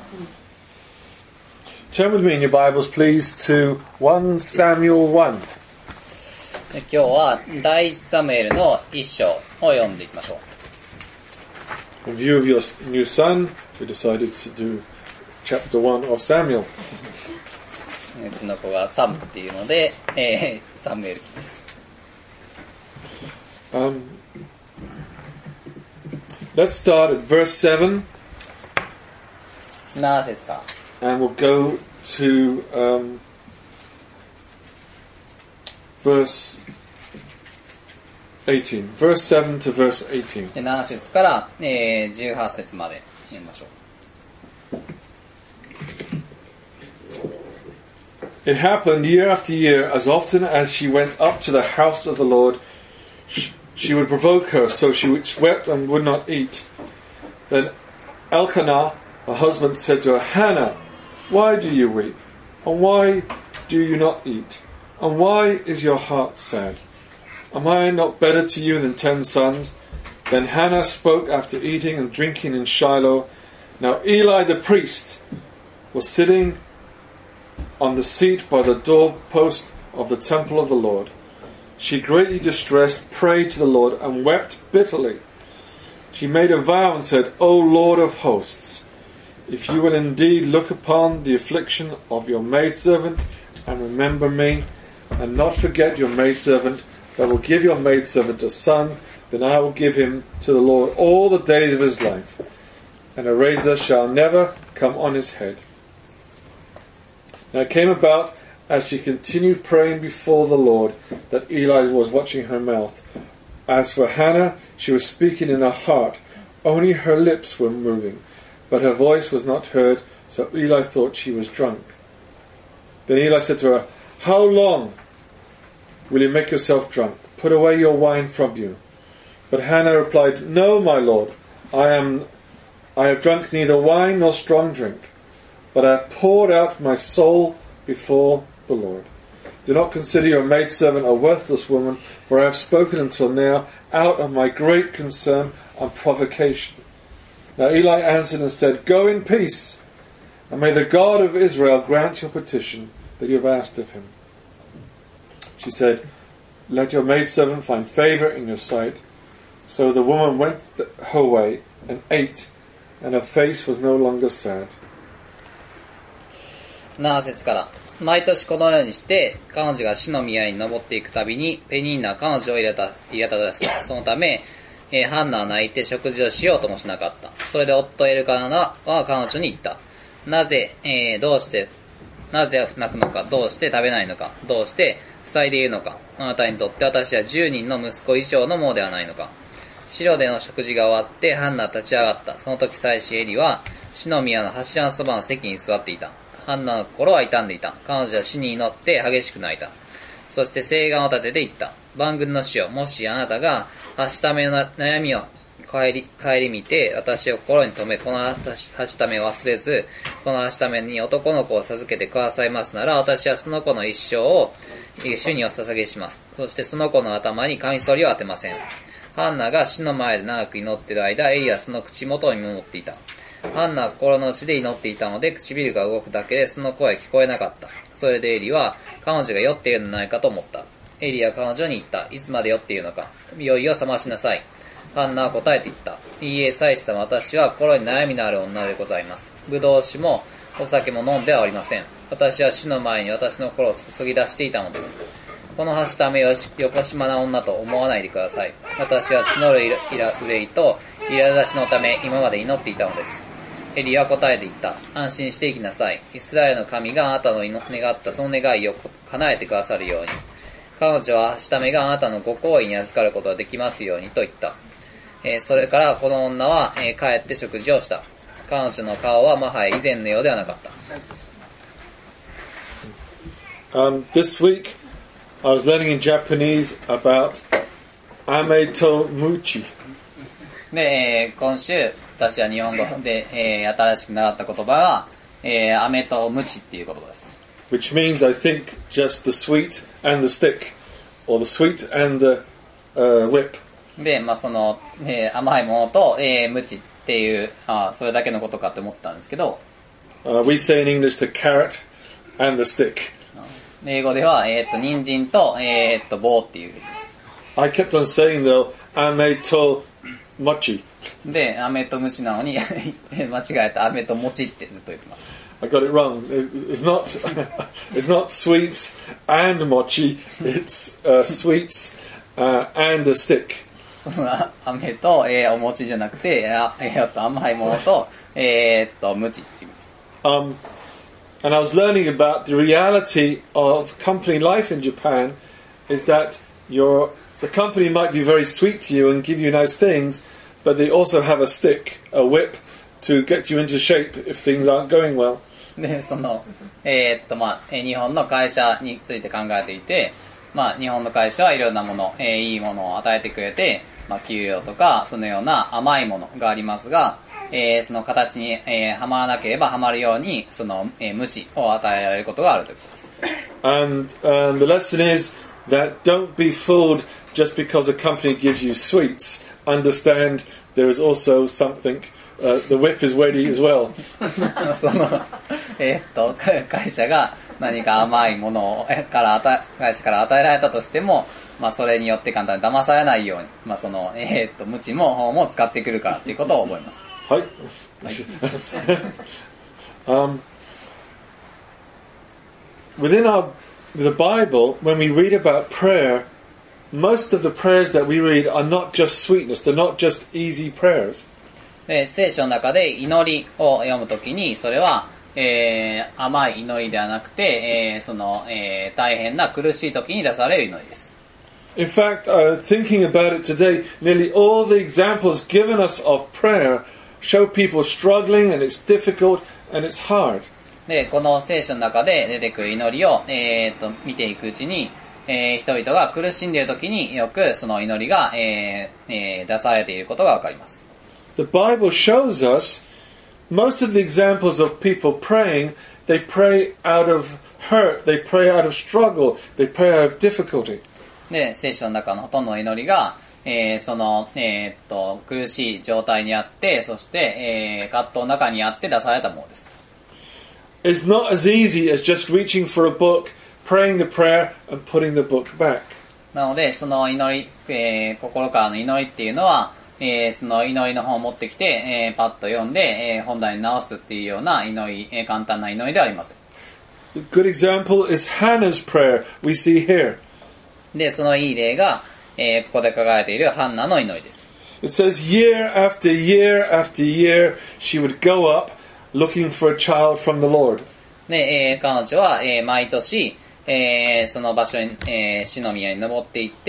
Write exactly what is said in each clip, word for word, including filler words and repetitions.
Turn with me in your Bibles, please, to First Samuel one. 今日は第一サムエルの一章を読んでいきましょう。 In view of your new son, we decided to do chapter one of Samuel. うちの子がサムっていうので、えー、サムエル記です。 Um, let's start at verse seven. なな節か。 And we'll go to um, verse eighteen. Verse seven to verse eighteen. でなな節から、えー、じゅうはち節まで読みましょう。 It happened year after year, as often as she went up to the house of the Lord, she, she would provoke her, so she wept and would not eat. Then Elkanah, her husband, said to her, Hannah, why do you weep? And why do you not eat? And why is your heart sad? Am I not better to you than ten sons? Then Hannah spoke after eating and drinking in Shiloh. Now Eli the priest was sitting on the seat by the doorpost of the temple of the Lord. She, greatly distressed, prayed to the Lord and wept bitterly. She made a vow and said, O Lord of hosts, if you will indeed look upon the affliction of your maidservant and remember me, and not forget your maidservant, but will give your maidservant a son, then I will give him to the Lord all the days of his life, and a razor shall never come on his head. Now it came about, as she continued praying before the Lord, that Eli was watching her mouth. As for Hannah, she was speaking in her heart, only her lips were moving, but her voice was not heard, so Eli thought she was drunk. Then Eli said to her, How long will you make yourself drunk? Put away your wine from you. But Hannah replied, No, my lord, I am, I have drunk neither wine nor strong drink, but I have poured out my soul before the Lord. Do not consider your maidservant a worthless woman, for I have spoken until now out of my great concern and provocation. Now Eli answered and said, Go in peace, and may the God of Israel grant your petition that you have asked of him. She said, Let your maidservant find favor in your sight. So the woman went her way and ate, and her face was no longer sad. なな節から。毎年このようにして、彼女が死の宮に登っていくたびに、ペニーナは彼女を入れた、入れたです。そのため、えー、ハンナは泣いて食事をしようともしなかった。それで夫エルカナは彼女に言った。なぜ、えー、どうして、なぜ泣くのか、どうして食べないのか、どうして塞いでいるのか。あなたにとって私は十人の息子以上のものではないのか。シロでの食事が終わってハンナは立ち上がった。その時妻子エリは死の宮の柱のそばの席に座っていた。ハンナの心は痛んでいた。彼女は死に祈って激しく泣いた。そして誓願を立てて言った。万軍の主よ、もしあなたがはしための悩みを帰り、帰り見て、私を心に留め、このはしためを忘れず、このはしために男の子を授けてくださいますなら、私はその子の一生を主にお捧げします。そしてその子の頭にカミソリを当てません。ハンナが死の前で長く祈っている間、エリはその口元を見守っていた。ハンナは心の内で祈っていたので、唇が動くだけでその声は聞こえなかった。それでエリは、彼女が酔っているのではないかと思った。エリは彼女に言った。いつまで酔っているのか。酔いを覚ましなさい。ハンナは答えて言った。いいえ、妻子様、私は心に悩みのある女でございます。ぶどう酒もお酒も飲んではおりません。私は死の前に私の心を注ぎ出していたのです。このはしためをよこしまな女と思わないでください。私は募るイラ憂いと苛立ちのため今まで祈っていたのです。エリは答えて言った。安心していきなさい。イスラエルの神があなたの願ったその願いを叶えてくださるように。彼女ははしためがあなたのご好意に預かることができますようにと言った。えー、それからこの女は、えー、帰って食事をした。彼女の顔はもはや以前のようではなかった。 Um, this week I was learning in Japanese about ame to muchi. で、えー、今週私は日本語で、えー、新しく習った言葉が、えー、飴とムチっていう言葉です。 Which means, I think, just the sweet and the stick, or the sweet and the uh, whip. で、まあその、えー、甘いものと、えー、ムチっていう、あそれだけのことかって思ったんですけど。 Uh, we say in English the carrot and the stick. 英語では、えっと、人参と、えっと、棒っていう意味です。 I kept on saying though, ame to mochi. で、飴とムチなのに、間違えた飴と餅ってずっと言ってました。 I got it wrong. It's not, it's not sweets and mochi, it's uh, sweets uh, and a stick. その飴と、えー、お餅じゃなくて、あえー、っと甘いものと、えー、っと、ムチって意味です。 Um, and I was learning about the reality of company life in Japan is that your, the company might be very sweet to you and give you nice things, but they also have a stick, a whip, to get you into shape if things aren't going well. で、その、えー、っと、まあ、日本の会社について考えていて、まあ、日本の会社はいろんなもの、えー、いいものを与えてくれて、まあ、給料とか、そのような甘いものがありますが、えー、その形に、えー、はまらなければはまるように、その、えー、無知を与えられることがあるということです。 And, um, the lesson is that don't be fooled just because a company gives you sweets. Understand there is also something, uh, the whip is ready as well. その、えー、っと、会社が何か甘いものをから与え、会社から与えられたとしても、まあそれによって簡単に騙されないように、まあその、えー、っと、無知も、も使ってくるからっていうことを覚えました。 はい。はい。um, within our, the Bible, when we read about prayer, most of the prayers that we read are not just sweetness, they're not just easy prayers. で、聖書の中で祈りを読むときに、それは、えー、甘い祈りではなくて、えー、その、えー、大変な苦しいときに出される祈りです。 In fact, uh, thinking about it today, nearly all the examples given us of prayer show people struggling and it's difficult and it's hard. で、この聖書の中で出てくる祈りを、えー、と見ていくうちに、えー、人々が苦しんでいるときによくその祈りが、えーえー、出されていることがわかります。 The Bible shows us most of the examples of people praying, they pray out of hurt, they pray out of struggle, they pray out of difficulty. で、聖書の中のほとんどの祈りが、えー、その、えー、っと、苦しい状態にあって、そして、えー、葛藤の中にあって出されたものです。 It's not as easy as just reaching for a book, praying the prayer, and putting the book back. なので、その祈り、えー、心からの祈りっていうのは、えー、その祈りの本を持ってきて、えー、パッと読んで、えー、本題に直すっていうような祈り、えー、簡単な祈りではありません。 A good example is Hannah's prayer we see here. で、そのいい例が、えー、ここで書かれているハンナの祈りです。 It says year after year after year she would go up looking for a child from the Lord. で、えー、彼女は、えー、毎年、えー、その場所に、えー、死の宮に登っていって、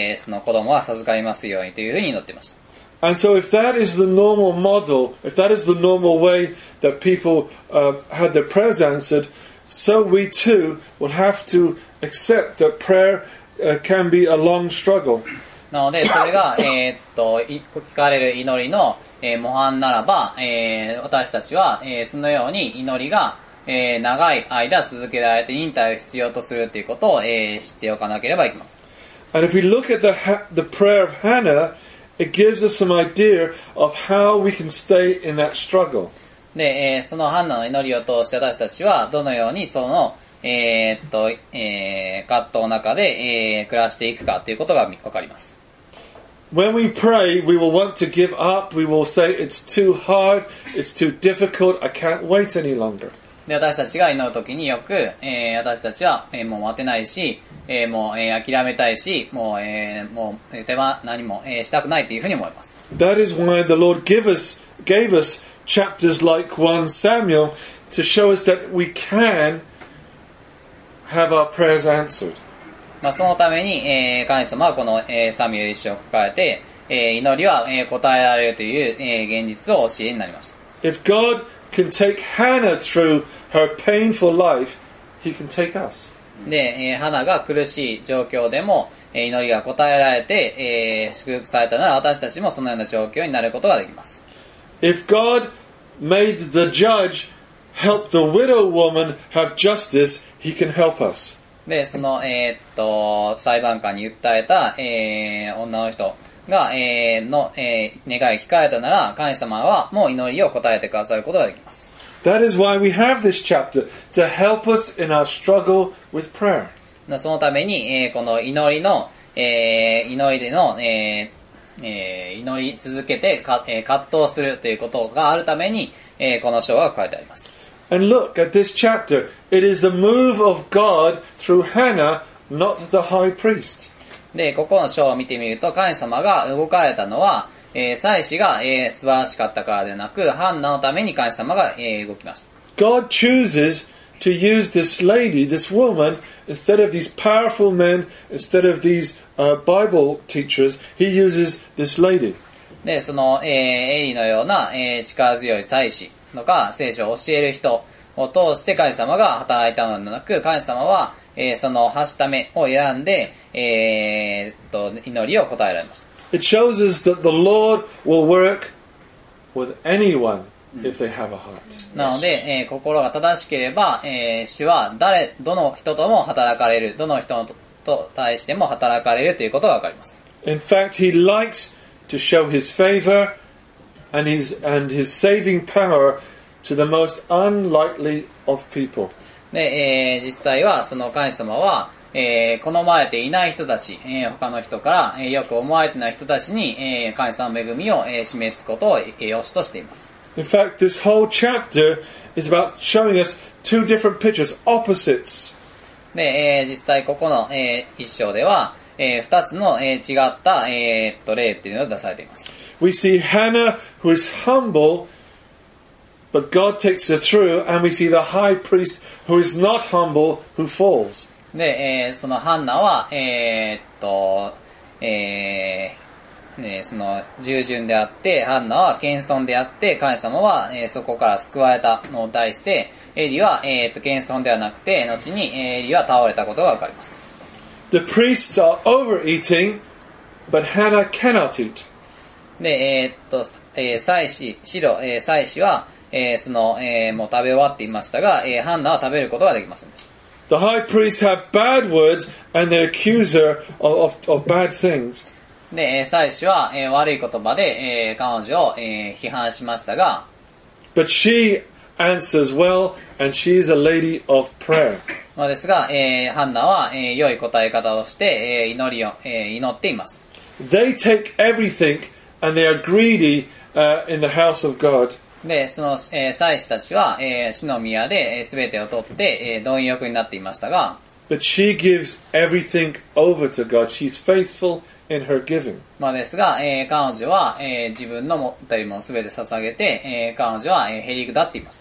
えー、その子供は授かりますようにというふうに祈っていました。 And so if that is the normal model, if that is the normal way that people uh, had their prayers answered, so we too will have to accept that prayer uh, can be a long struggle. なので、それが、えー、っと、聞かれる祈りの、えー、模範ならば、えー、私たちは、えー、そのように祈りが、えー、長い間続けられて忍耐を必要とするということを、えー、知っておかなければいけません。 And if we look at the, the prayer of Hannah, it gives us some idea of how we can stay in that struggle. で、えー、そのハンナの祈りを通して私たちはどのようにその、えー、っと、えー、葛藤の中で、えー、暮らしていくかということがわかります。 When we pray, we will want to give up. We will say, it's too hard, it's too difficult, I can't wait any longer. で、私たちが祈るときによく、えー、私たちは、えー、もう待てないし、えー、もう、えー、諦めたいし、もう、えー、もう、手間、何も、えー、したくないというふうに思います。 That is why the Lord gave us, gave us chapters like First Samuel to show us that we can have our prayers answered. まあ、そのために、えー、神様はこの、えー、サミュエル書を書かれて、えー、祈りは、えー、答えられるという、えー、現実をお教えになりました。 If God can take Hannah through her painful life, He can take us. で、えー、花が苦しい状況でも、えー、祈りが答えられて、えー、祝福されたなら私たちもそのような状況になることができます。 If God made the judge help the widow woman have justice, He can help us. で、その、えー、っと、裁判官に訴えた、えー、女の人が、えー、の、えー、願い聞かれたなら、神様はもう祈りを答えてくださることができます。 That is why we have this chapter, to help us in our struggle with prayer. そのために、えー、この祈りの、えー、祈りでの、えーえー、祈り続けてか、えー、葛藤するということがあるために、えー、この章が書かれてあります。 And look at this chapter. It is the move of God through Hannah, not the high priest. で、ここの章を見てみると、神様が動かれたのは、えー、祭司が、えー、素晴らしかったからではなく、ハンナのために神様が、えー、動きました。 God chooses to use this lady, this woman, instead of these powerful men, instead of these uh, Bible teachers, he uses this lady. で、その、えー、エリのような、えー、力強い祭司とか、聖書を教える人を通して神様が働いたのではなく、神様は、えー、その、はしためを選んで、えー、っと、祈りを答えられました。 It shows us that the Lord will work with anyone if they have a heart. なので、えー、心が正しければ、えー、主は誰、どの人とも働かれる、どの人と、と対しても働かれるということがわかります。 In fact, he likes to show his favor and his, and his saving power to the most unlikely of people. で、えー、実際は、その神様は、えー、好まれていない人たち、えー、他の人から、えー、よく思われていない人たちに、えー、神様の恵みを、えー、示すことを、えー、良しとしています。 In fact, this whole chapter is about showing us two different pictures, opposites. で、えー、実際ここの、えー、一章では、えー、二つの、えー、違った、えー、っと例っていうのが出されています。 We see Hannah who is humble, but God takes her through, and we see the high priest who is not humble, who falls. で、えー、そのハンナは、えー、っと、えー、ね、その従順であって、ハンナは謙遜であって、神様は、えー、そこから救われたのに対して、エリは、えー、っと謙遜ではなくて、後にエリは倒れたことがわかります。 The priests are overeating, but Hannah cannot eat. で、えー、っと、えー、祭司、白、えー、祭司は、えー、その、えー、もう食べ終わっていましたが、えー、ハンナは食べることができませんでした。 The high priest had bad words and they accuse her of, of, of bad things. で、えー、祭司は、えー、悪い言葉で、えー、彼女を、えー、批判しましたが、 But she answers well, and she is a lady of prayer. まあですが、えー、ハンナは、えー、良い答え方をして、えー、祈りを、えー、祈っていました。 They take everything and they are greedy uh, in the house of God. で、その、えー、祭司たちは、えー、主の宮で、えー、全てを取って、えー、貪欲になっていましたが、 But she gives everything over to God. She's faithful in her giving. まあですが、えー、彼女は、えー、自分の持ったりも全て捧げて、えー、彼女は、えー、へりくだっていました。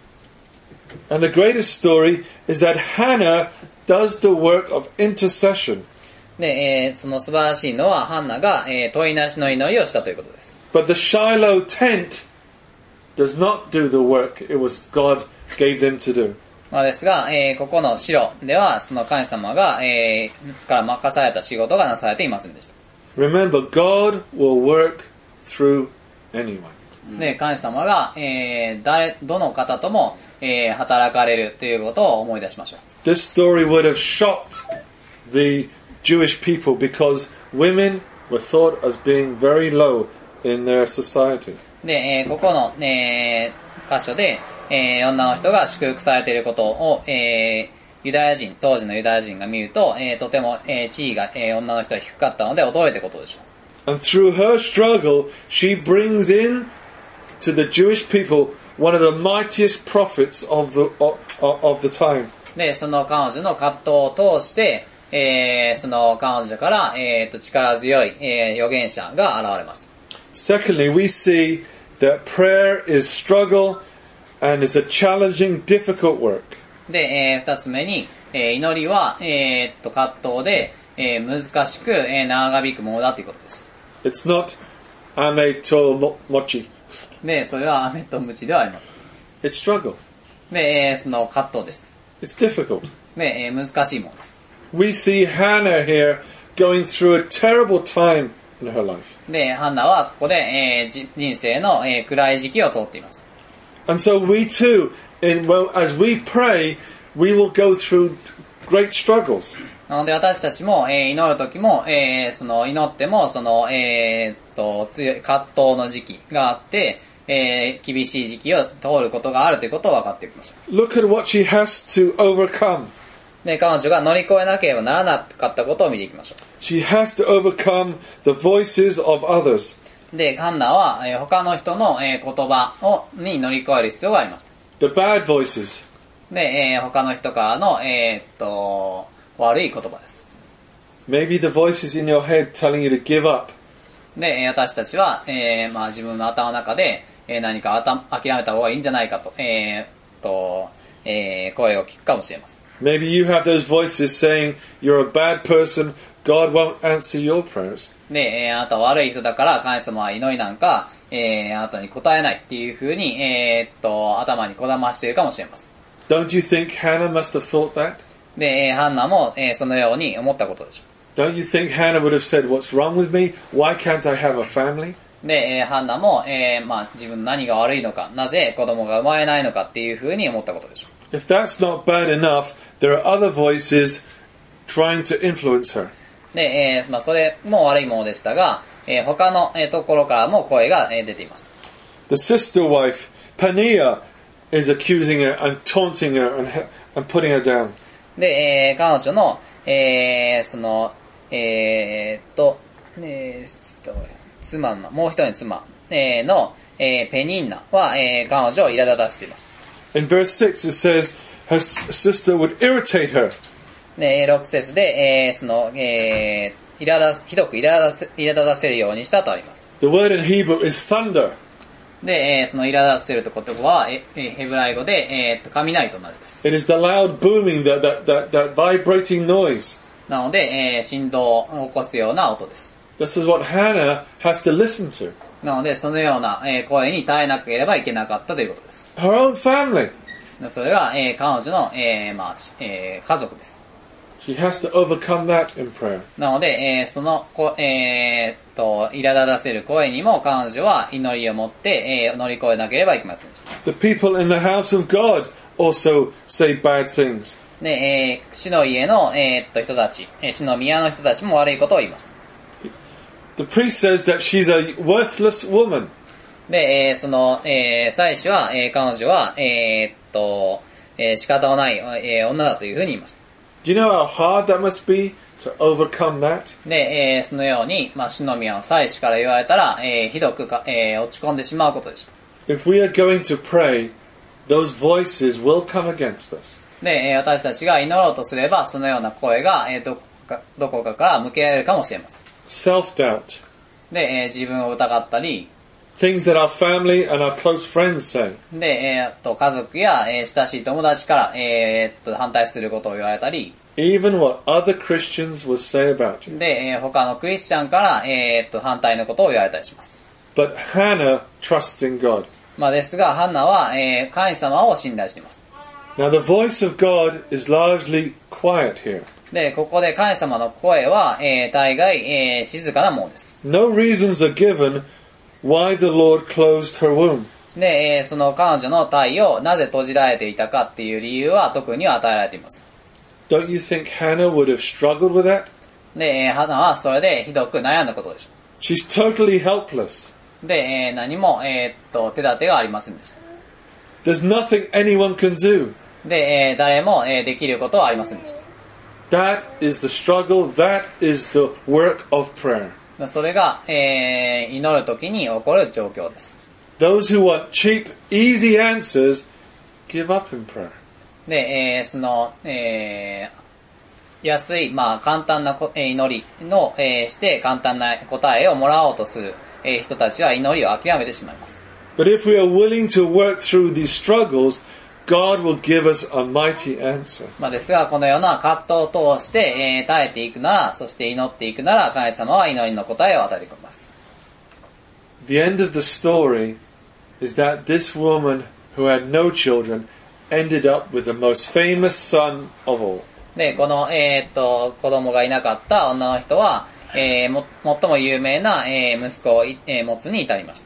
And the greatest story is that Hannah does the work of intercession. で、えー、その素晴らしいのは、ハンナが、えー、問いなしの祈りをしたということです。 But the Shiloh tent does not do the work it was God gave them to do. まあですが、えー、ここの城では、その神様が、えー、から任された仕事がなされていませんでした。 Remember, God will work through anyone. で、神様が、えー、誰、どの方とも、えー、働かれるということを思い出しましょう。 This story would have shocked the Jewish people because women were thought as being very low in their society. で、えー、ここの、えー、箇所で、えー、女の人が祝福されていることを、えー、ユダヤ人、当時のユダヤ人が見ると、えー、とても、えー、地位が、えー、女の人は低かったので驚いたことでしょう。 And through her struggle, she brings in to the Jewish people one of the mightiest prophets of the, of, of the time. で、その彼女の葛藤を通して、えー、その彼女から、えー、と力強い、えー、預言者が現れました。 Secondly, we see that prayer is struggle and is a challenging, difficult work. で、えー、二つ目に、えー、祈りは、えー、っと葛藤で、えー、難しく、えー、長引くものだということです。 It's not ame to mochi. で、それは飴とムチではありません。 It's struggle. で、えー、その葛藤です。 It's difficult. で、えー、難しいものです。 We see Hannah here going through a terrible time in her life. で、ハンナはここで、えー、人生の、えー、暗い時期を通っていました。 And so we too, in, well, as we pray, we will go through great struggles. なので私たちも、えー、祈るときも、えー、その祈っても、その、えー、っと、強い葛藤の時期があって、 えー、厳しい時期を通ることがあるということを分かっていきましょう。 Look at what she has to overcome. で、彼女が乗り越えなければならなかったことを見ていきましょ She has to overcome the voices of others. う。で、ハンナは、えー、他の人の、えー、言葉をに乗り越える必要がありました。 The bad voices. で、えー、他の人からの、えー、っと、悪い言葉です。 Maybe the voices in your head telling you to give up. で、私たちは、えー、まあ自分の頭の中で、えー、何かあた諦めた方がいいんじゃないかと、えー、っと、えー、声を聞くかもしれません。 Maybe you have those voices saying you're a bad person, God won't answer your prayers. で、えー、あなたは悪い人だから神様は祈りなんか、えー、あなたに答えないっていう風に、えー、っと、頭にこだましているかもしれません。 Don't you think Hannah must have thought that? で、えー、ハンナも、えー、そのように思ったことでしょう。 Don't you think Hannah would have said, what's wrong with me? Why can't I have a family? で、えー、ハンナも、えー、まあ自分何が悪いのか、なぜ子供が生まれないのかっていう風に思ったことでしょう。 If that's not bad enough, there are other voices trying to influence her. で、えー、まあそれも悪いものでしたが、えー、他の、えー、ところからも声が、えー、出ていました。 The sister wife, Peninnah, is accusing her and taunting her and, and putting her down. で、えー、彼女の、えー、その、えー、っと、えー、妻の、もう一人の妻、えー、の、えー、ペニンナは、えー、彼女を苛立たせていました。 In verse six it says her sister would irritate her. で、ろく節で、えー、その、えー、苛立ひどく苛立苛立たせるようにしたとあります。 The word in Hebrew is thunder. で、えー、その苛立たせるという言葉は、えー、ヘブライ語で、えー、っと、雷と同じです。 It is the loud booming, that, that, that, that vibrating noise. なので、えー、振動を起こすような音です。 This is what Hannah has to listen to. なので、そのような、えー、声に耐えなければいけなかったということです。 Her own family. それは、えー、彼女の、えーまあえー、家族です。 She has to overcome that in prayer. なので、えー、その、こえー、っと、苛立たせる声にも彼女は祈りを持って、えー、乗り越えなければいけませんでした。 The people in the house of God also say bad things. で、えー、主の家の、えー、っと人たち、えー、主の宮の人たちも悪いことを言いました。 The priest says that she's a worthless woman. で、えー、その、えー、祭司は、えー、彼女は、えー、っと、えー、仕方のない、えー、女だというふうに言いました。 Do you know how hard that must be to overcome that? で、えー、そのように、まあ、主の宮の祭司から言われたら、えー、ひどくか、えー、落ち込んでしまうことでしょう。 If we are going to pray, those voices will come against us. で、えー、私たちが祈ろうとすれば、そのような声が、えー、どこか、どこかから向けられるかもしれません。 Self-doubt. で、えー、自分を疑ったり、 Things that our family and our close friends say. で、えー、っと、家族や、えー、親しい友達から、えー、っと、反対することを言われたり、 Even what other Christians will say about you. で、えー、他のクリスチャンから、えー、っと、反対のことを言われたりします。 But Hannah trusts in God. まあ、ですが、ハンナは、えー、神様を信頼していました。 Now the voice of God is largely quiet here. で、ここで神様の声は、えー、大概、えー、静かなものです。 No reasons are given why the Lord closed her womb. で、えー、その彼女の体をなぜ閉じられていたかっていう理由は特には与えられています。 Don't you think Hannah would have struggled with that? で、えー、ハナはそれでひどく悩んだことでしょ She's totally helpless. う。で、えー、何も、えー、っと、手立てがありませんでした。 There's nothing anyone can do. で、えー、誰も、えー、できることはありませんでした。 That is the struggle. That is the work of prayer. それが、えー、祈るときに起こる状況です。 Those who want cheap, easy answers give up in prayer. で、えー、その、えー、安い、まあ、簡単なこ、えー、祈りの、えー、して簡単な答えをもらおうとする、えー、人たちは祈りを諦めてしまいます。 But if we are willing to work through these struggles, God will give us a mighty answer. まあですが、このような葛藤を通して、えー、耐えていくなら、そして祈っていくなら、神様は祈りの答えを与えてくれます。 The end of the story is that this woman who had no children ended up with the most famous son of all. で、この、えー、っと、子供がいなかった女の人は、えー、も、最も有名な、えー、息子を、えー、持つに至りました。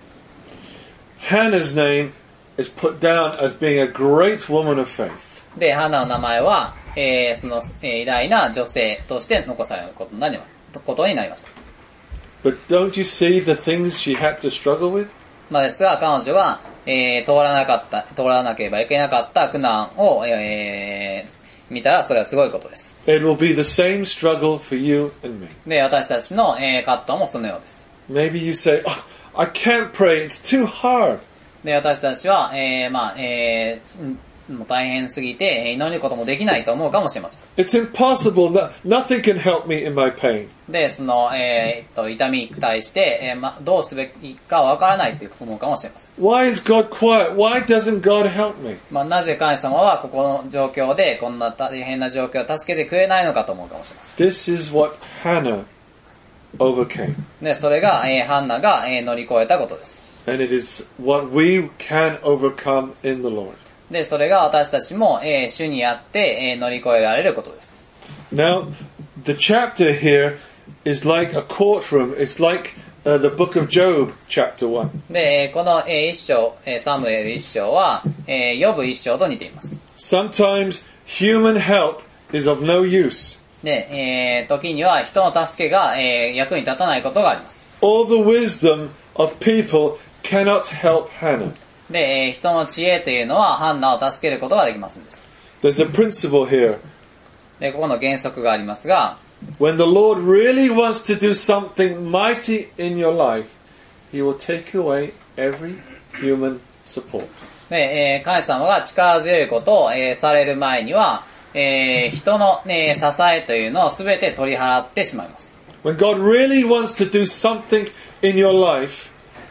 Hannah's name is put down as being a great woman of faith. で、ハナの名前は、えー、その、えー、偉大な女性として残されることになりました。ことになりました。 But don't you see the things she had to struggle with? まあですが、彼女が、えー、通らなかった、通らなければいけなかった苦難を、えー、見たら、それはすごいことです。 It will be the same struggle for you and me. で、私たちの、えー、葛藤もそのようです。 Maybe you say, oh, I can't pray, it's too hard. で、私たちは、えー、まあ、えー、もう大変すぎて、祈ることもできないと思うかもしれません。 It's impossible, no, nothing can help me in my pain. で、その、えー、っと、痛みに対して、えーま、どうすべきかわからないって思うかもしれません。 Why is God quiet? Why doesn't God help me? まあ、なぜ神様はここの状況で、こんな大変な状況を助けてくれないのかと思うかもしれません。 This is what Hannah overcame. で、それが、えー、ハンナが、えー、乗り越えたことです。 And it is what we can overcome in the Lord. で、それが私たちも、えー、主にあって、えー、乗り越えられることです。 Now, the chapter here is like a courtroom. It's like uh, the book of Job, chapter one. で、この、えー、一章、えー、サムエル一章は、えー、ヨブ一章と似ています。 Sometimes human help is of no use. で、えー、時には人の助けが、えー、役に立たないことがあります。 All the wisdom of people cannot help Hannah. で、えー、人の知恵というのはハンナを助けることができませんでした。 There's a principle here. で、ここの原則がありますが、 When the Lord really wants to do something mighty in your life, He will take away every human support. で、えー、神様が力強いことを、えー、される前には、えー、人の、ね、支えというのをすべて取り払ってしまいます。 When God really wants to do something in your life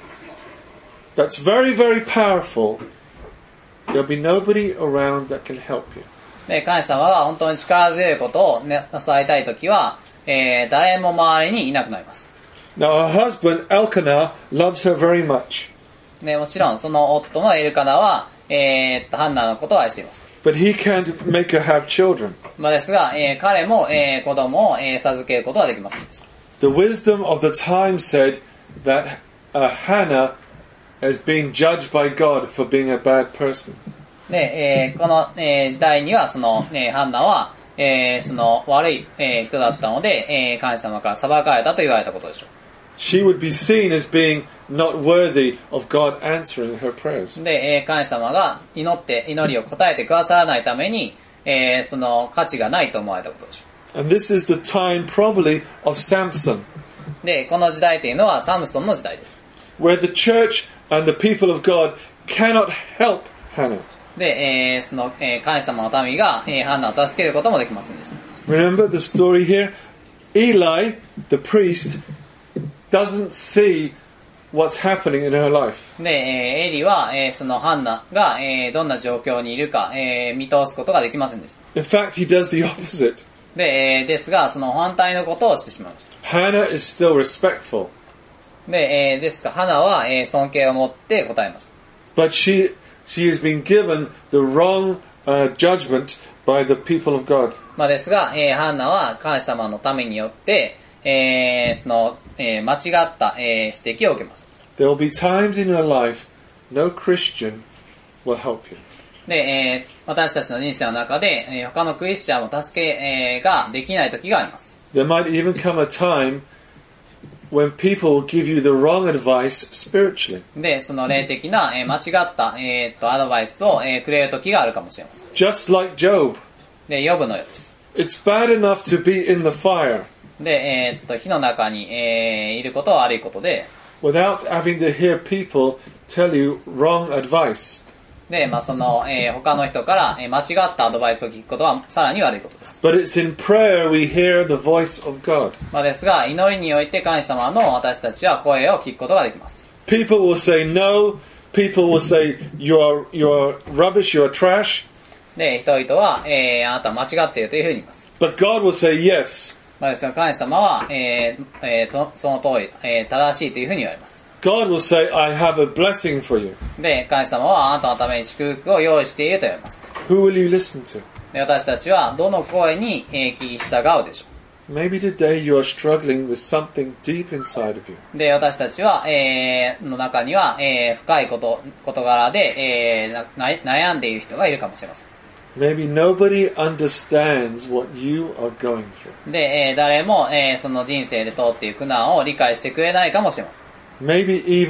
that's very, very powerful, there'll be nobody around that can help you. で、神様が本当に力強いことを、ね、なさいたいときは、えー、誰も周りにいなくなります。 Now her husband, Elkanah, loves her very much. で、もちろん、その夫のエルカナは、えー、っと、ハンナのことを愛していました。 But he can't make her have children. まあですが、えー、彼も、えー、子供を、えー、授けることはできませんでした。 The wisdom of the time said that uh, Hannah is being judged by God for being a bad person. で、えー、この、えー、時代には、その、ね、ハンナは、えー、その、悪い、えー、人だったので、えー、神様から裁かれたと言われたことでしょう。 She would be seen as being not worthy of God answering her prayers. で、えー、神様が祈って、祈りを答えてくださらないために、えー、その価値がないと思われたことでしょ And this is the time probably of Samson, う。で、この時代というのはサムソンの時代です。 where the church and the people of God cannot help Hannah. で、えー、その、えー、神様の民が、えー、ハンナを助けることもできませんでした。 Remember the story here? Eli, the priest, doesn't see what's happening in her life. で、えー、エリは、えー、そのハンナが、えー、どんな状況にいるか、えー、見通すことができませんでした。 In fact, he does the opposite. で、えー、ですが、その反対のことをしてしまいました。 Hannah is still respectful, で、えー、ですが、ハナは、えー、尊敬を持って答えました。 but she she has been given the wrong uh, judgment by the people of God. まあですが、えー、ハンナは神様のためによって、えー、その、えー、間違った、えー、指摘を受けました。 There will be times in your life no Christian will help you. で、えー、私たちの人生の中で、えー、他のクリスチャンを助け、えー、ができない時があります。 There might even come a time when people will give you the wrong advice spiritually. で、その霊的な、えー、間違った、えー、っと、アドバイスを、えー、くれる時があるかもしれません。 Just like Job. で、ヨブのようです。 It's bad enough to be in the fire で、えー、っと、火の中に、えー、いることは悪いことで、 without having to hear people tell you wrong advice. で、まあ、その、えー、他の人から、えー、間違ったアドバイスを聞くことはさらに悪いことです。 But it's in prayer we hear the voice of God. まあ、ですが、祈りにおいて神様の私たちは声を聞くことができます。 People will say no. People will say you're you're rubbish. You're trash. で、人々は、えー、あなたは間違っているというふうに言います。 But God will say yes. まあ、ですが、神様は、えーえー、とその通り、えー、正しいというふうに言われます。 God will say I have a blessing for you. で、神様はあなたのために祝福を用意していると言われます。 Who will you listen to? で、私たちはどの声に、えー、聞き従うでしょう。 Maybe today you are struggling with something deep inside of you. で、私たちは、えー、の中には、えー、深いこと、事柄で、えー、な悩んでいる人がいるかもしれません。 Maybe nobody understands what you are going through. で、えー、誰も、えー、その人生で通っている苦難を理解してくれないかもしれません。 Maybe even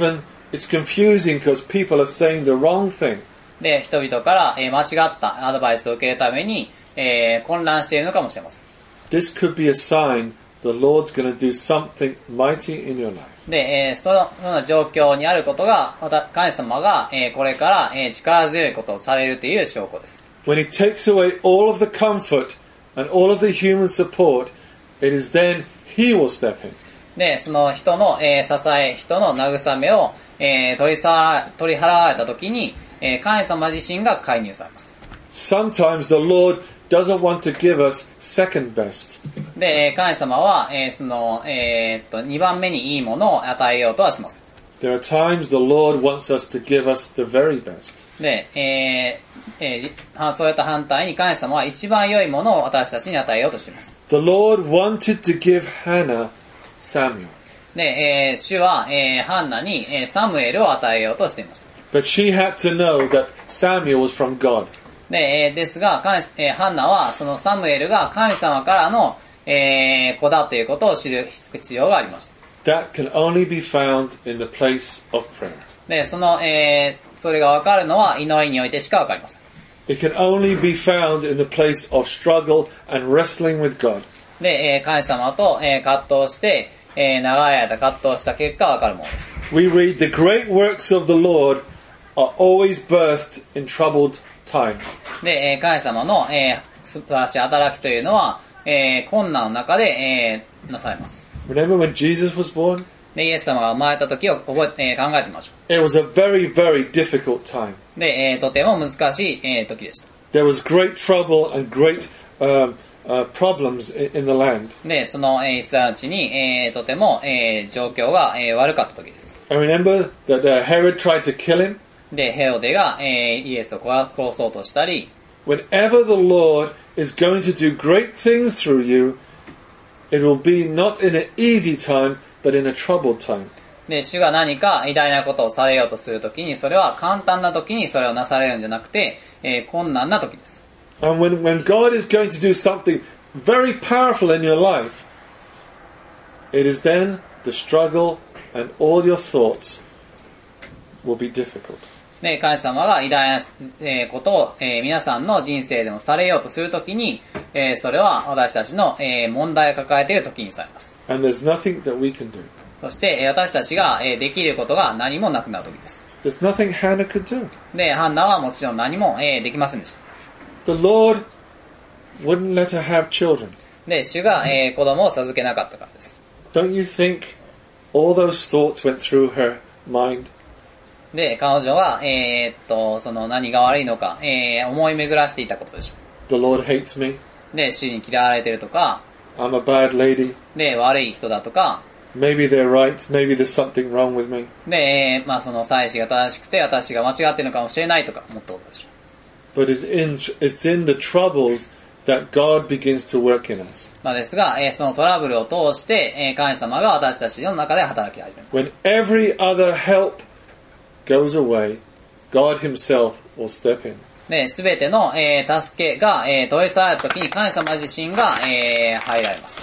it's confusing because people are saying the wrong thing. で、人々から、えー間違ったアドバイスを受けるために、えー混乱しているのかもしれません。 This could be a sign the Lord's going to do something mighty in your life. で、えーそのような状況にあることが、また神様が、えーこれから、えー力強いことをされるという証拠です。 When He takes away all of the comfort and all of the human support, it is then He will step in. で、その人の、えー支え、人の慰めを、えー取りさ、取り払われたときに、えー神様自身が介入されます。 Sometimes the Lord doesn't want to give us second best. で、えー神様は、えーその、えーっと、にばんめにいいものを与えようとはします。 There are times the Lord wants us to give us the very best. で、えーえーはそれと反対に神様は一番良いものを私たちに与えようとしています。 The Lord wanted to give Hannah Samuel. で、えー主は、えーハンナに、えーサムエルを与えようとしていました。 But she had to know that Samuel was from God. で、えーですが、神えーハンナはそのサムエルが神様からの、えー子だということを知る必要がありました。 That can only be found in the place of prayer. で、その、えーそれがわかるのは祈りにおいてしかわかりません。 It can only be found in the place of struggle and wrestling with God. で、えー神様と、えー葛藤して、えー長い間葛藤した結果わかるものです。 We read the great works of the Lord are always birthed in troubled times. で、えー神様の、えー素晴らしい働きというのは、えー困難の中で、えーなされます。 Remember when Jesus was born? で、イエス様が生まれた時を覚え、えー考えてみましょ It was a very, very difficult time. う。で、えーとても難しい、えー時でした。 There was great trouble and great um, uh, problems in, in the land. で、その、えーイスラエルの地に、えーとても、えー状況が、えー悪かった時です。 I remember that uh, Herod tried to kill him. で、ヘロデが、えーイエスを殺殺そうとしたり、 Whenever the Lord is going to do great things through you, it will be not in an easy time, but in a troubled time. で、主が何か偉大なことをされようとするときに、それは簡単なときにそれをなされるんじゃなくて、えー困難なときです。 And when, when God is going to do something very powerful in your life, it is then the struggle and all your thoughts will be difficult. で、神様が偉大な、えーことを、えー皆さんの人生でもされようとするときに、えーそれは私たちの、えー問題を抱えているときにされます。 And there's nothing that we can do. そして、えー私たちが、えーできることが何もなくなるときです。 There's nothing Hannah could do. で、ハンナはもちろん何も、えーできませんでした。 The Lord wouldn't let her have children. で、主が、えー子供を授けなかったからです。 Don't you think all those thoughts went through her mind? で、彼女は、えーっと、その何が悪いのか、えー思い巡らしていたことでしょ The Lord hates me. う。で、主に嫌われてるとか、 I'm a bad lady. で、悪い人だとか、 Maybe they're right. Maybe there's something wrong with me. で、えーまあその祭司が正しくて私が間違ってるのかもしれないとか思ったことでしょ But it's in, it's in the troubles that God begins to work in us. う。まあですが、えーそのトラブルを通して、えー神様が私たちの中で働き始めま When す。 every other help goes away, God Himself will step in. で、すべての、えー助けが、えー取り去られた時に神様自身が、えー入られます。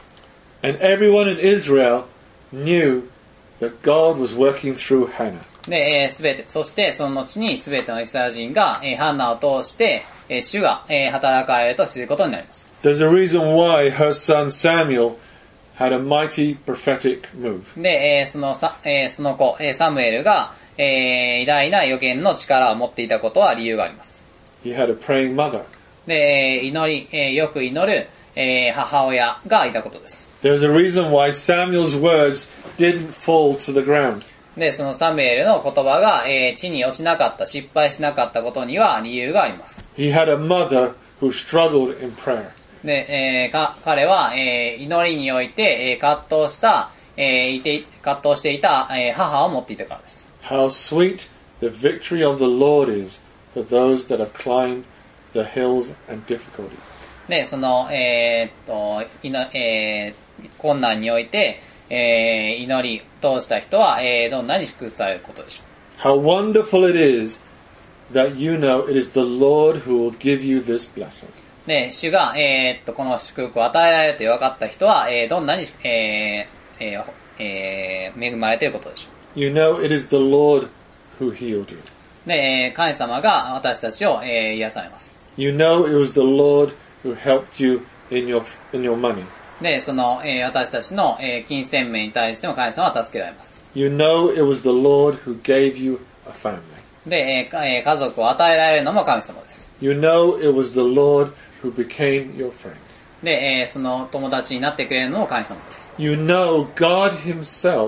And everyone in Israel knew that God was working through Hannah. で、えー、すべて、そしてその後にすべてのイスラエル人が、えーハンナを通して、えー主が、えー働かれると知ることになります。 There's a reason why her son Samuel had a mighty prophetic move. で、えーそのさ、えーその子、えーサムエルが、えー偉大な予言の力を持っていたことは理由があります。 He had a praying mother. で、えー祈り、えーよく祈る、えー母親がいたことです。 There's a reason why Samuel's words didn't fall to the ground. で、そのサムエルの言葉が、えー地に落ちなかった、失敗しなかったことには理由があります。 He had a mother who struggled in prayer. で、えーか、彼は、えー祈りにおいて、えー葛藤した、えーいて、葛藤していた、えー母を持っていたからです。 How sweet the victory of the Lord is for those that have climbed the hills and difficulty. で、その、えーっと、いの、えー困難において、えー祈り通した人は、えーどんなに祝福されることでしょ How wonderful it is that you know it is the Lord who will give you this blessing. う。で、主が、えーっと、この祝福を与えられると分かった人は、えーどんなに、えーえーえー恵まれていることでしょ You know it is the Lord who healed you. で、えー神様が私たちを、えー癒されます。 You know it was the Lord who helped you in your, in your money. で、その、えー私たちの、えー金銭面に対しても神様は助けられます。 You know it was the Lord who gave you a family. で、えーかえー家族を与えられるのも神様です。 You know it was the Lord who became your friend. で、えーその友達になってくれるのも神様です。 You know God Himself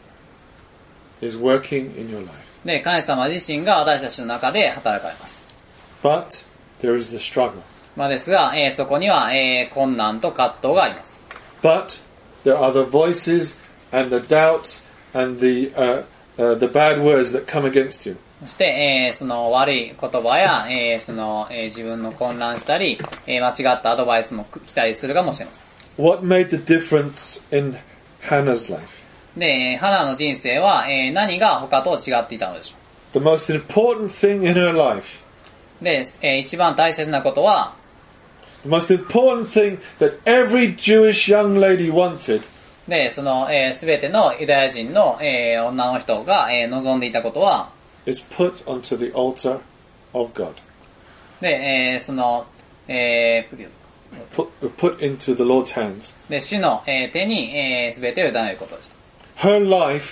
is working in your life. で、神様自身が私たちの中で働かれます。 But there is the struggle. まあですが、えーそこには、えー困難と葛藤があります。 But there are the voices and the doubts and the, uh, uh, the bad words that come against you. そして、えーその悪い言葉や、えーその、えー自分の混乱したり、えー間違ったアドバイスも来たりするかもしれません。 What made the difference in Hannah's life? で、えーハナの人生は、えー何が他と違っていたのでしょ The most important thing in her life, う。で、えー一番大切なことは、 the most important thing that every Jewish young lady wanted, で、その、えー、全てのユダヤ人の、えー女の人が、えー望んでいたことは、 is put onto the altar of God. で、えーその、えー Put, put into the Lord's hands. で、主の、えー手に、えー全てを委ねることでした。 Her life,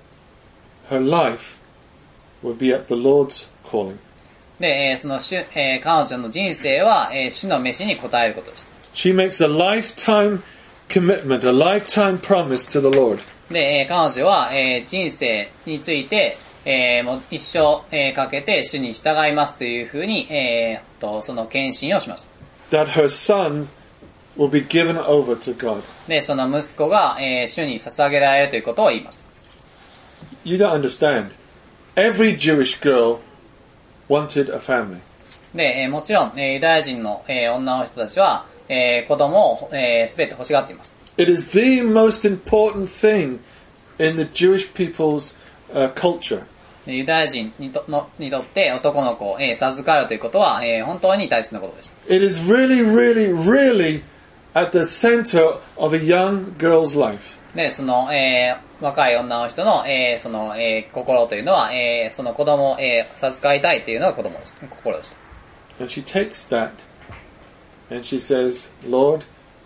her life would be at the Lord's calling. で、えーその主、えー彼女の人生は、えー主の召しに応えることでした。 She makes a lifetime commitment, a lifetime promise to the Lord. で、えー彼女は、えー人生について、えーもう一生、えーかけて主に従いますというふうに、えーと、その献身をしました。 That her son will be given over to God. で、その息子が、えー主に捧げられるということを言いました。 You don't understand. Every Jewish girl wanted a family. で、えーもちろん、えーユダヤ人の、えー女の人たちは、えー子供を、えー全て欲しがっています。 It is the most important thing in the Jewish people's uh, culture. でユダヤ人に と, のにとって男の子を、えー授かるということは、えー本当に大切なことでした。 It is really, really, really at the center of a young girl's life. で、その、えー若い女の人の、えーその、えー心というのは、えーその子供を、えー授かりたいというのが子供でした。心でした。 And she takes that and she says, Lord,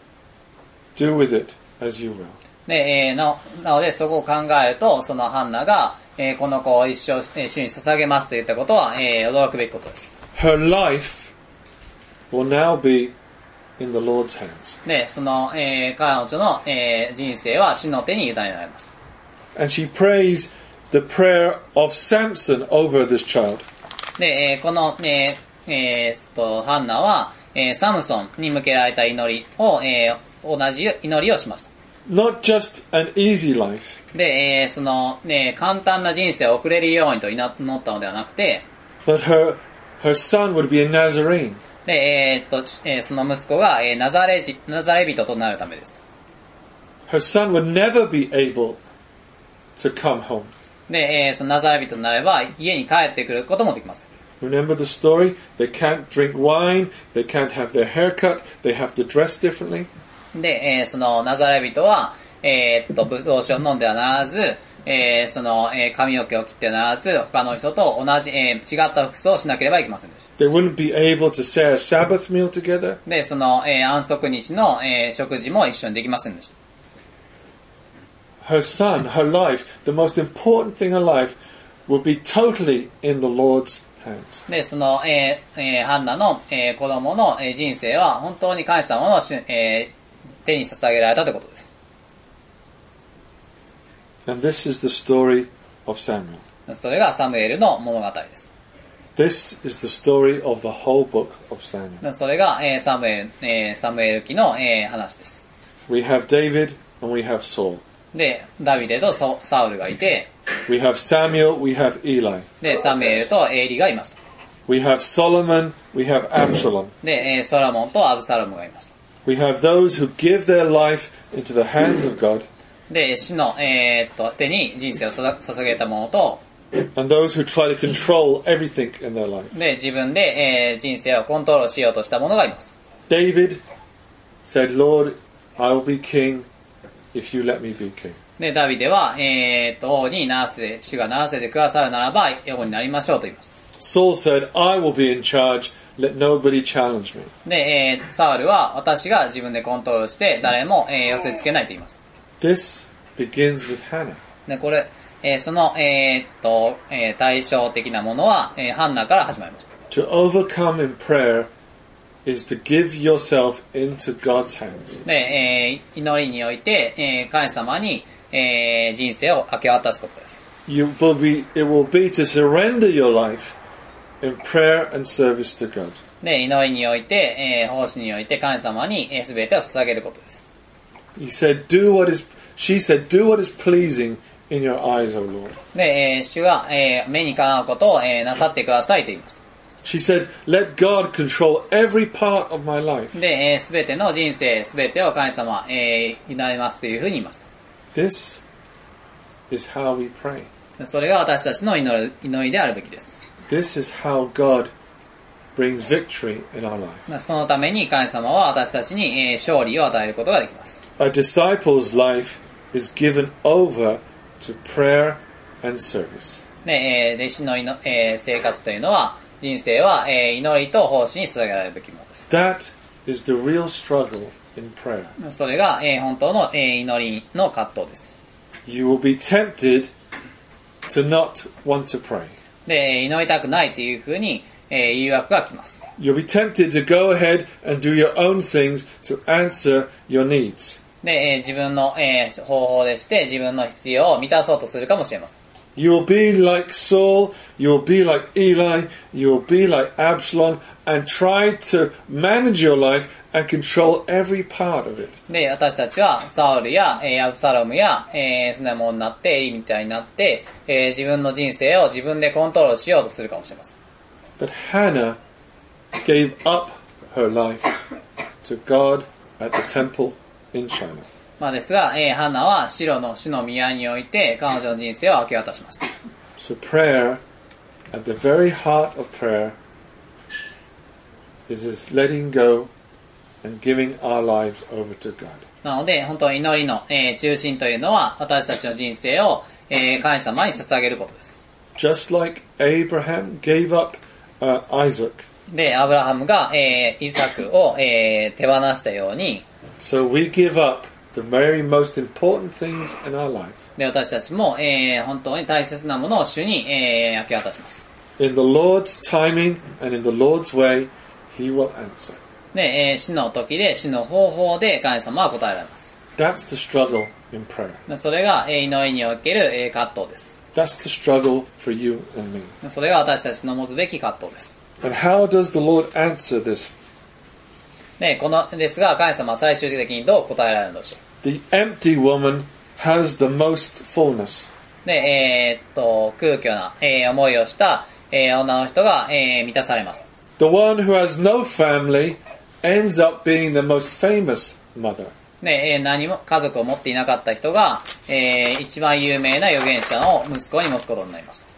do with it as you will. で、えーなお、なのでそこを考えると、そのハンナが、えーこの子を一生、えー主に捧げますと言ったことは、えー驚くべきことです。 Her life will now be in the Lord's hands. で、その、えー彼女の、えー人生は主の手に委ねられました。 And she prays the prayer of Samson over this child. で、えーこの、えーえーっと、ハンナは、えーサムソンに向けられた祈りを、えー同じ祈りをしました。 Not just an easy life, で、えーその、ね、簡単な人生を送れるようにと祈ったのではなくて、 but her, her son would be a Nazarene. で、えーっと、えーその息子が、えーナザレジ、ナザレ人となるためです。 Her son would never be able to come home. で、えーそのナザレ人となれば、家に帰ってくることもできます。 Remember the story? They can't drink wine, they can't have their hair cut, they have to dress differently. で、えーそのナザレ人は、えーっと、ブドウ酒を飲んではならず、えーその、えー髪の毛を切ってはならず、他の人と同じ、えー違った服装をしなければいけませんでした。 They wouldn't be able to share a Sabbath meal together. で、その、えー安息日の、えー食事も一緒にできませんでした。 Her son, her life, the most important thing in her life would be totally in the Lord's hands. で、その、えーえーハンナの、えー子供の、えー人生は本当に神様の、えー手に捧げられたということです。 And this is the story of Samuel. それがサムエルの物語です。 This is the story of the whole book of Samuel. それが、えーサムエル、えーサムエル記の、えー話です。 We have David and we have Saul. で、ダビデとササウルがいて、 We have Samuel, we have Eli. で、サムエルとエイリがいました。 We have Solomon, we have Absalom. で、えーソロモンとアブサロムがいました。 We have those who give their life into the hands of God, で、主の、えーっと、手に人生をさ捧げた者と、 and those who try to control everything in their life. で、自分で、えー人生をコントロールしようとした者がいます。 David said, Lord, I will be king if you let me be king. で、ダビデは、えーっと、王にならせて、主がならせてくださるならば、王になりましょうと言いました。 Saul said, I will be in charge, let nobody challenge me. で、えー、サウルは、私が自分でコントロールして、誰も、えー、寄せ付けないと言いました。 This begins with Hannah. で、これ、えー、その、えー、っと、えー、対照的なものは、えー、ハンナから始まりました。 To overcome in prayer is to give yourself into God's hands. で、えー、祈りにおいて、えー、神様に、えー、人生を明け渡すことです。 You will be, it will be to surrender your life in prayer and service to God. で、祈りにおいて、えー、奉仕において神様にすべてを捧げることです。 He said, do what is, she said, do what is pleasing in your eyes, O Lord. で、えー、主が、えー、目にかなうことを、えー、なさってくださいと言いました。 She said, let God control every part of my life. で、すべての人生、すべてを神様、えー、祈りますというふうに言いました。 This is how we pray. それが私たちの祈る祈りであるべきです。 This is how God brings victory in our life. そのために神様は私たちに、えー、勝利を与えることができます。 A disciple's life is given over to prayer and service. で、えー、弟子のいの、えー、生活というのは、人生は、えー、祈りと奉仕に捧げられるべきものです。 That is the real struggle in prayer. それが、えー、本当の、えー、祈りの葛藤です。 You will be tempted to not want to pray. で、祈りたくないというふうに、えー、誘惑が来ます。 You'll be tempted to go ahead and do your own things to answer your needs. で、えー、自分の、えー、方法でして自分の必要を満たそうとするかもしれません。 You will be like Saul, you will be like Eli, you will be like Absalom and try to manage your life and control every part of it. で、私たちはサウルや、えー、アブサロムや、えー、そんなものになって、エリみたいになって、えー、自分の人生を自分でコントロールしようとするかもしれません。 But Hannah gave up her life to God at the temple in Shiloh. まあですが、えー、ハンナはシロの主の宮において彼女の人生を明け渡しました。 So prayer, at the very heart of prayer, is this letting go and giving our lives over to God. なので、本当に祈りの、えー、中心というのは私たちの人生を、えー、神様に捧げることです。 Just like Abraham gave up uh, Isaac. で、アブラハムが、えー、イサクを、えー、手放したように、 So we give up the very most important things in our life. で、私たちも、えー、本当に大切なものを主に、えー、明け渡します。 In the Lord's timing and in the Lord's way, He will answer. で、えー、主の時で、主の方法で神様は答えられます。 That's the struggle in prayer. でそれが、えー、祈りにおける、えー、葛藤です。 That's the struggle for you and me. でそれが私たちの持つべき葛藤です。 And how does the Lord answer this? で、この、ですが、神様は最終的にどう答えられるのでしょう。 The empty woman has the most fullness. で、えー、っと、空虚な、えー、思いをした、えー、女の人が、えー、満たされました。 The one who has no family ends up being the most famous mother. で、えー、何も家族を持っていなかった人が、えー、一番有名な預言者の息子に持つことになりました。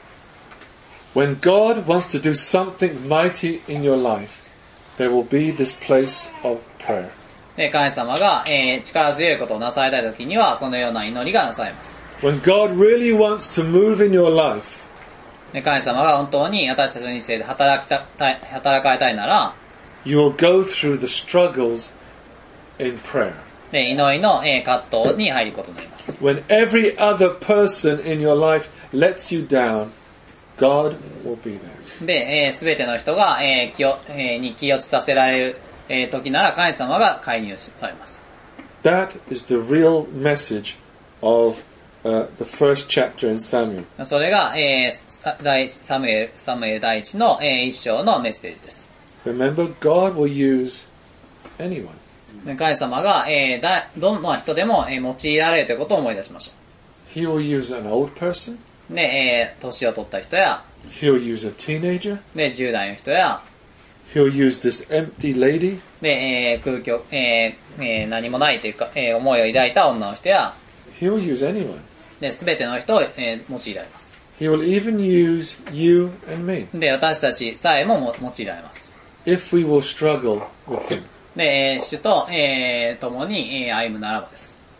When God wants to do something mighty in your life, there will be this place of prayer. で、神様が、えー、力強いことをなされたいときには、このような祈りがなされます。 When God really wants to move in your life, で、神様が本当に私たちの人生で働きたい、働かれたいなら、 you will go through the struggles in prayer. で、祈りの、えー、葛藤に入ることになります。 When every other person in your life lets you down, God will be there. で、す、えー、べての人が、えー気をえー、に気落ちさせられる、えー、時なら神様が介入されます。 That is the real message of uh, the first chapter in Samuel. それが、えー、第サムエル、サムエル第一の、えー、一章のメッセージです。 Remember, God will use anyone. 神様が、えー、だどんな人でも、えー、用いられるということを思い出しましょう。He will use an old person. で、えー、年を取った人や、 He'll use a teenager. で、じゅう代の人や、 He'll use this empty lady. で、えー、空虚、えーえー、何もないというか、えー、思いを抱いた女の人や、 He'll use anyone. で、すべての人を、えー、用いられます。 He will even use you and me. で、私たちさえもも用いられます。 If we will struggle with Him. で、主と、えー、共に、えー、歩むならばです。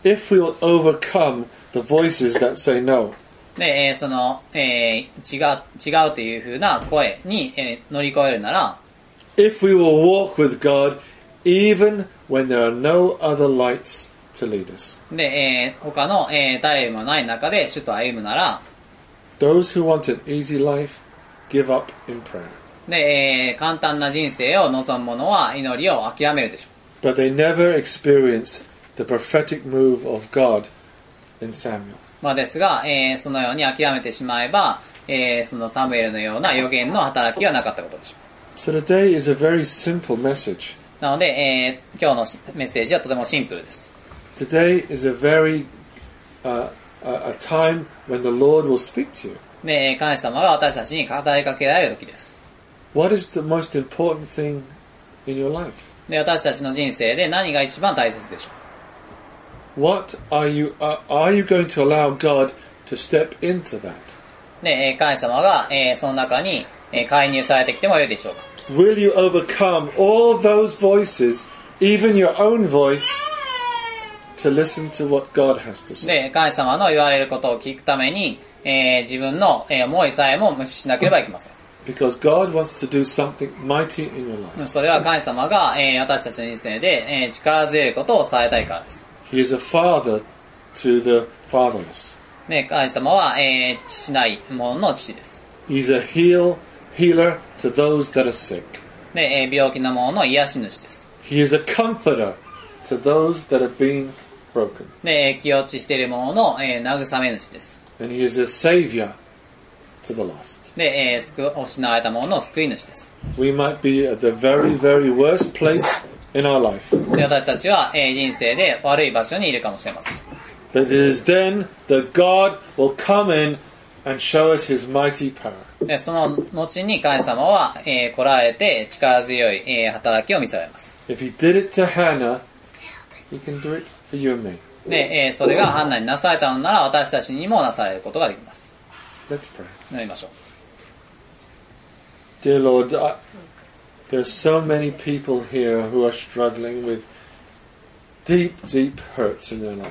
if we'll overcome the voices that say no. で、えーその、えー違う、違うという風な声に、えー乗り越えるなら、 If we will walk with God even when there are no other lights to lead us. で、えー他の、えー頼りもない中で主と歩むなら、 Those who want an easy life give up in prayer. で、えー簡単な人生を望む者は祈りを諦めるでしょ But they never experience the prophetic move of God in Samuel. う。まあですが、えーそのように諦めてしまえば、えーそのサムエルのような予言の働きはなかったことでしょ So today is a very simple message. う。なので、えー今日のメッセージはとてもシンプルです。 Today is a very uh, a, a time when the Lord will speak to you. で、えー神様が私たちに語りかけられる時です。 What is the most important thing in your life? で、私たちの人生で何が一番大切でしょ What are you uh, are you going to allow God to step into that? う。で、えー神様が、えーその中に、えー介入されてきてもよいでしょうか。 Will you overcome all those voices, even your own voice, to listen to what God has to say? で、神様の言われることを聞くために、えー自分の、えー思いさえも無視しなければいけません。 Because God wants to do something mighty in your life. それは神様が、えー私たちの人生で、えー力強いことをされたいからです。 He is a father to the fatherless. で、神様は、えー父ない者の父です。 He's a heal, healer to those that are sick. で、えー病気の者の癒し主です。 He is a comforter to those that have been broken. で、えー気落ちしている者の、えー慰め主です。 And he is a savior to the lost. で、えー救失われた者の救い主です。 We might be at the very, very worst place in our life. で、私たちは、えー人生で悪い場所にいるかもしれません。 But it is then that God will come in and show us his mighty power. で、その後に神様は、えー来られて力強い、えー働きを見せられます。 If he did it to Hannah, he can do it for you and me. で、えーそれがハンナになされたのなら私たちにもなされることができます。 Let's pray. 祈りましょう。 Dear Lord, I, there are so many people here who are struggling with deep, deep hurts in their life.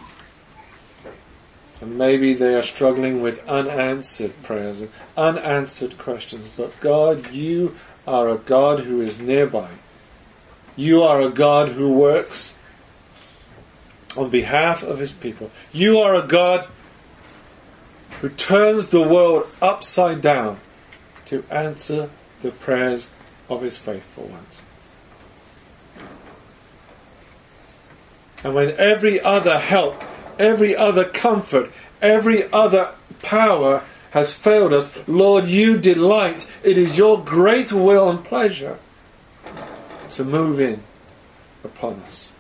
And maybe they are struggling with unanswered prayers and unanswered questions. But God, you are a God who is nearby. You are a God who works on behalf of his people. You are a God who turns the world upside down to answer the prayers of his faithful ones. And when every other help, every other comfort, every other power has failed us, Lord, you delight. It is your great will and pleasure to move in upon us.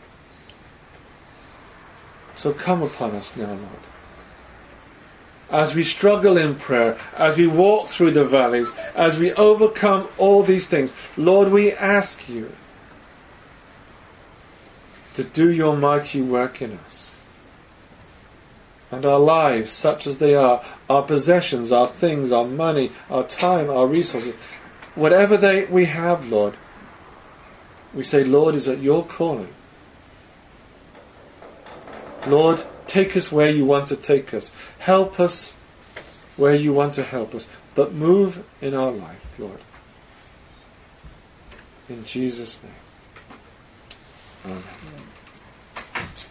So come upon us now, Lord. As we struggle in prayer, as we walk through the valleys, as we overcome all these things, Lord, we ask you to do your mighty work in us. And our lives, such as they are, our possessions, our things, our money, our time, our resources, whatever they we have, Lord, we say, Lord, is at your calling. Lord, take us where you want to take us. Help us where you want to help us. But move in our life, Lord. In Jesus' name. Amen.